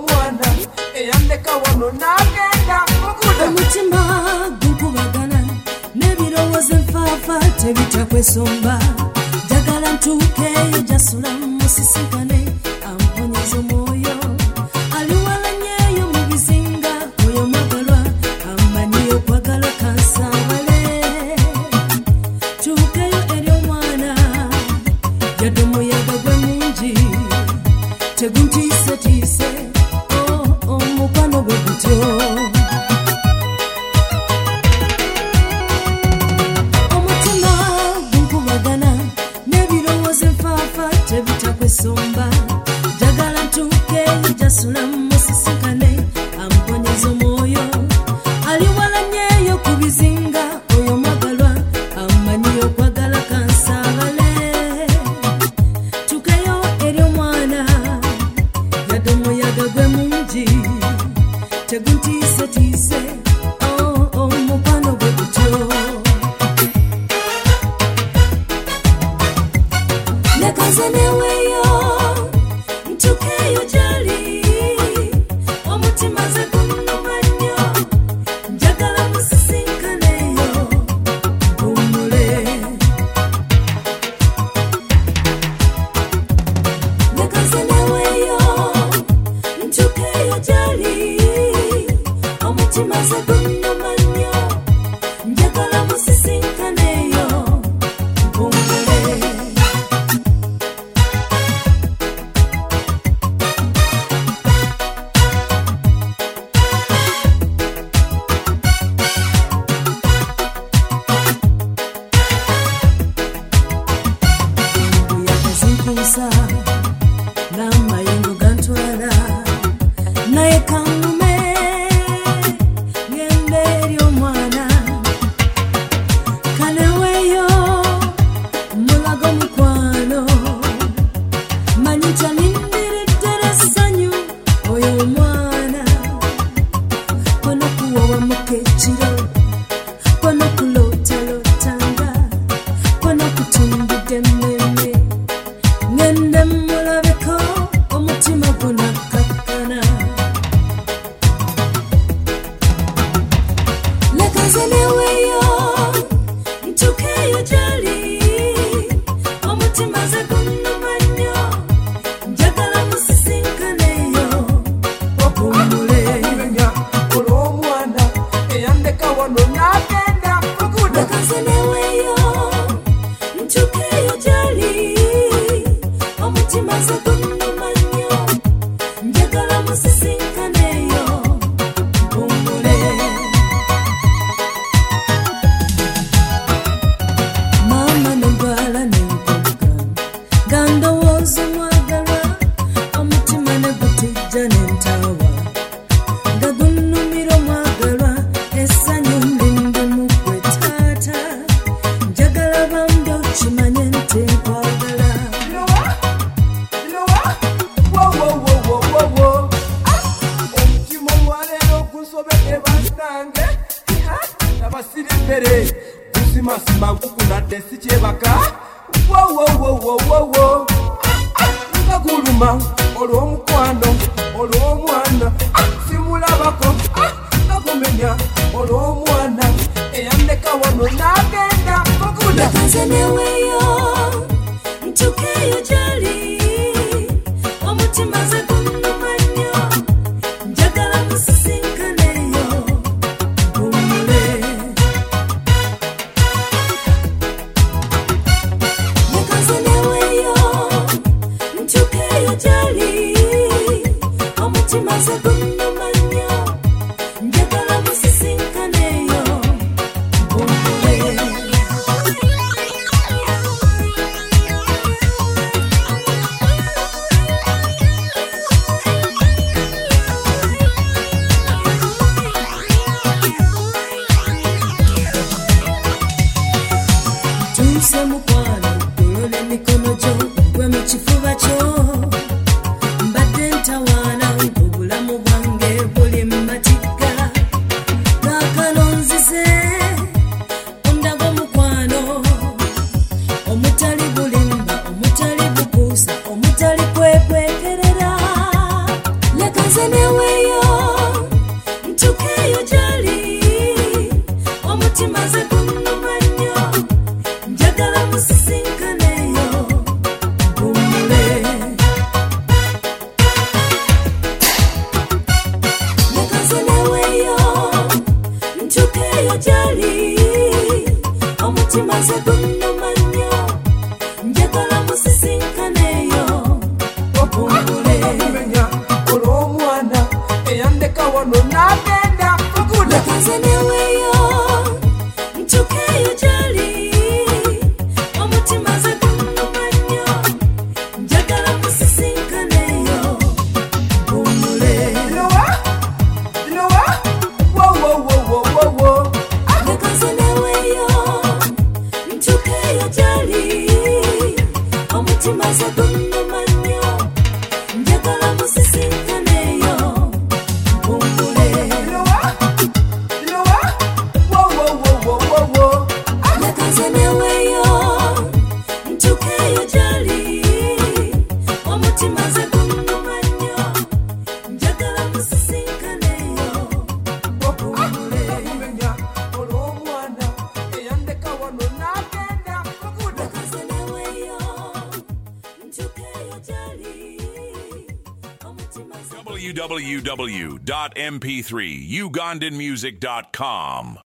olw'omwana eyandeka wano n'agenda okuda omutima gukubagana n'ebirowoozo enfaafa tebitakwesomba njagala ntuukeyo jasula musisinkane amponyeza omwoyo aliwalanyeyo mu bizinga oyo mwagalwa amanyi okwagala kansawale tuukeyo eri omwana yadde omuyaga gwe mungi teguntiisetiise omukwano gwe gutyo omutima gunkubagana n'ebirowoozo enfaafa tebitakwesomba njagala ntuukeyo jasula musisinkane amponyeza omwoyo aliwalanyeyo ku bizinga oyo mwagalwa amanyi okwagala kansabale tukeyo eri omwana yadde omuyaga gwe mungi teguntiisetiise omukwano gwe gutyo lekaze neweyo ntukeyo gyali omutima ze gunnuma nnyo njagala musisinkaneyo mpumule lekaze neweyo ntukeyo gyali omutima ze gunnuma nnyo njagala musisinkaneyo mpumule yakazimpusa n'amayengo gantwala naye kangume ngende eri omwana kaleweyo mulago mukwano manyi kyanindiridde essanyu oyo omwana konokuwawamuka ekiro konokulootalotanga konokutundidde emmeme ngende mulabeko omutima gunakakkana lekaze neweyo ntukeyo gyali omutima ze gunnuma nnyo njagala musisinkaneyo opumule kumenya olw'omwana eyandeka wano n'agenda okuda lekaze neweyo ntukeyo gyali omutima ze gunnuma nnyo njagala musisinkaneyo mpumule maama nembala nenkoga nga ndowooza omwagalwa omutima ne gutijja n'entawa nga gunnumira omwagalwa essanyu lindi mu ggwe taata njagala bambi okimanye nti nkwagala omutima omwaleero gunsobedde bannange nabasira emmere gusimasima gukunadde si kyebaka wowowowowowo nga guluma olw'omukwano olw'omwana simulabako nga gumenya olw'omwana eyandeka wano n'agenda okuda lekaze neweyo ntukeyo gyali omutima ze gunnuma nnyo njagala musisinkaneyo mpumule lekaze neweyo ntukeyo gyali omutima ze gunnuma nnyo njagala musisinkaneyo mpumule tuuse mukwano golola emikono gyo gwe mu kifuba kyo mbadde ntawaana ng'obulamu bwange neweyo ntukeyo jali omutima ze gunnuma nnyo njagala musisinkaneyo gummule nekaze neweyo ntukeyo jali omutima ze gunnuma nnyo njagala musisinkaneyo gummule olw'omwana eyandeka wano n'agenda kugula nekaze neweyo ntukeyo jali omutima ze gunnuma nnyo njagala musisinkaneyo gummule Noa wo nekaze neweyo ntukeyo jali omutima ze gunnuma nnyo njagala musisinkaneyo gummule nekaze neweyo ntukeyo jali omutima ze gunnuma nnyo njagala musisinkaneyo gummule olw'omwana eyandeka wano n'agenda kugula nekaze neweyo ntukeyo jali omutima ze www.mp3ugandanmusic.com